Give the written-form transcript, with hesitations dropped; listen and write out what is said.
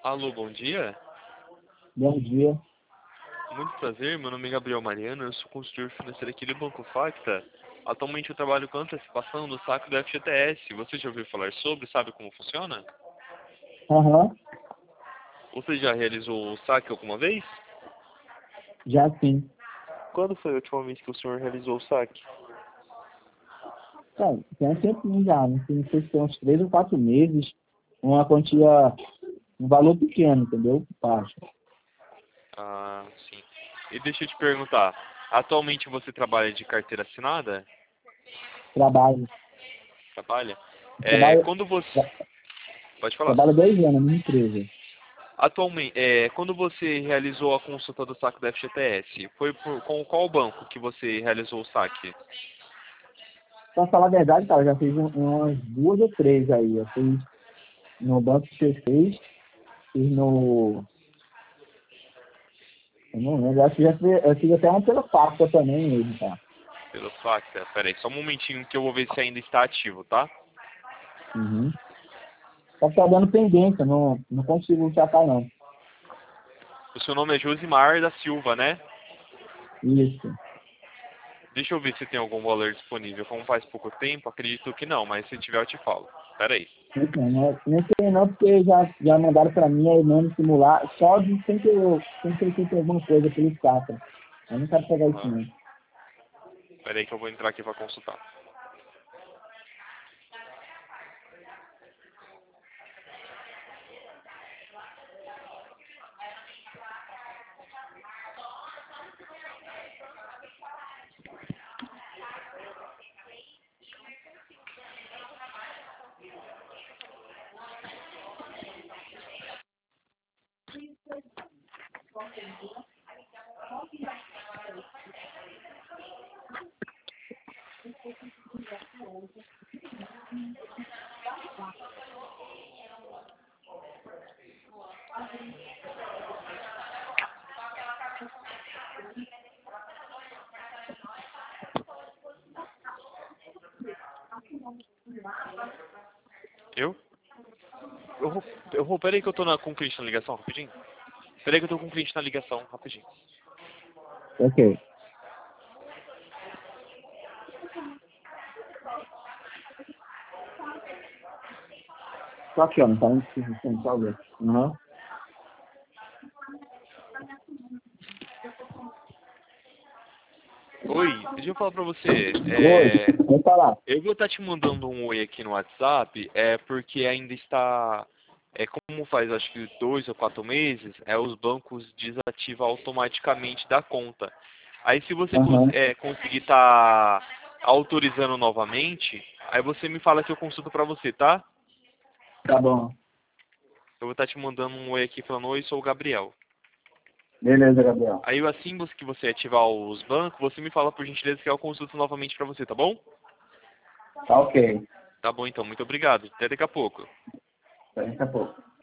Alô, bom dia. Bom dia. Muito prazer, meu nome é Gabriel Mariano, eu sou consultor financeiro aqui do Banco Facta. Atualmente eu trabalho com antecipação do saque do FGTS. Você já ouviu falar sobre? Sabe como funciona? Aham, Você já realizou o saque alguma vez? já sim. Quando foi a última vez que o senhor realizou o saque? Cara, tem um tempinho já, não sei se tem uns 3 ou 4 meses, uma quantia, um valor pequeno, entendeu? Baixo. Ah, sim. E deixa eu te perguntar, atualmente você trabalha de carteira assinada? Trabalho. Trabalha? Trabalho, Quando você... tra- Pode falar. trabalho 2 anos na minha empresa. Atualmente, quando você realizou a consulta do saque do FGTS, foi com qual banco que você realizou o saque? Pra falar a verdade, cara, eu já fiz umas 2 ou 3 aí. Eu fiz no Banco C6, fiz no... Eu não lembro, acho que eu fiz até uma pela Pacta também mesmo, tá? Pelo saque? Pera aí, só um momentinho que eu vou ver se ainda está ativo, tá? Uhum. Só que tá dando pendência, não consigo sacar não. O seu nome é Josimar da Silva, né? Isso. Deixa eu ver se tem algum valor disponível. Como faz pouco tempo, acredito que não, mas se tiver eu te falo. Pera aí. Então, não sei não, porque já mandaram pra mim aí mano simular, só de sem que eu feito alguma coisa pelo Safra. Eu não quero pegar isso Aham. não. Pera aí que eu vou entrar aqui para consultar. Eu? Pera aí que eu tô com o cliente na ligação, rapidinho. Pera aí que eu tô com o cliente na ligação, rapidinho. Ok. Só aqui, ó, não tá muito difícil, talvez. Aham. Oi, deixa eu falar pra você. Oi, vou falar. Eu vou estar te mandando um oi aqui no WhatsApp, porque ainda está, como faz acho que 2 ou 4 meses, os bancos desativam automaticamente da conta. Aí se você Aham, conseguir estar autorizando novamente, aí você me fala que eu consulto pra você, tá? tá bom. Eu vou estar te mandando um oi aqui falando, oi, sou o Gabriel. Beleza, Gabriel. Aí assim que você ativar os bancos, você me fala por gentileza que eu consulto novamente pra você, tá bom? Tá ok. Tá bom então, muito obrigado. Até daqui a pouco. Até daqui a pouco.